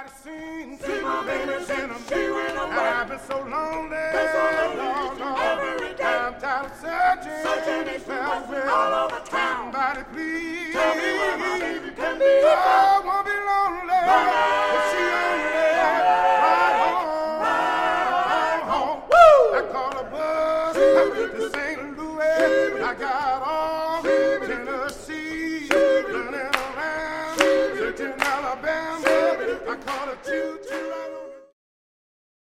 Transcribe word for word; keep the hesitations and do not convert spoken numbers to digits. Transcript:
Everybody sing, see my baby, sing them. She went away. I've been so lonely, been so lonely, Lord, every day. I'm tired of searching, searching east and west, all over town. Somebody please, tell me where my baby can be. Oh, I won't be lonely, lonely. If she only ride home, ride home. Woo! I call a bus to Saint Louis. I got all Tennessee running around, searching Alabama. I call a two.